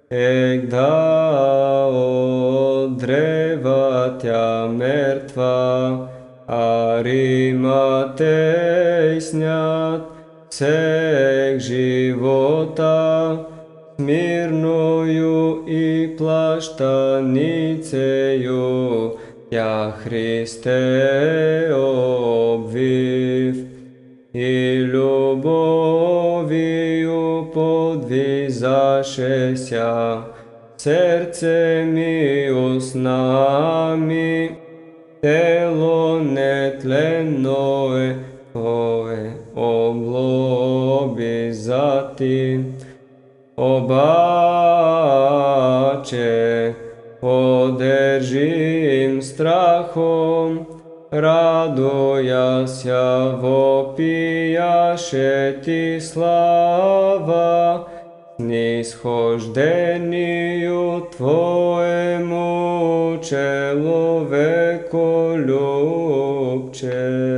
Егда от древа тя мертва, Ариматей снят всех живота, смирною и плащаницею тя Христе обвив, и любовью подвизашеся сердцем и устнами, тело нетленное Твое облобизати. Обаче одержим страхом, радуяся вопияше Ти слава, снисхождению Твоему человеколюбче.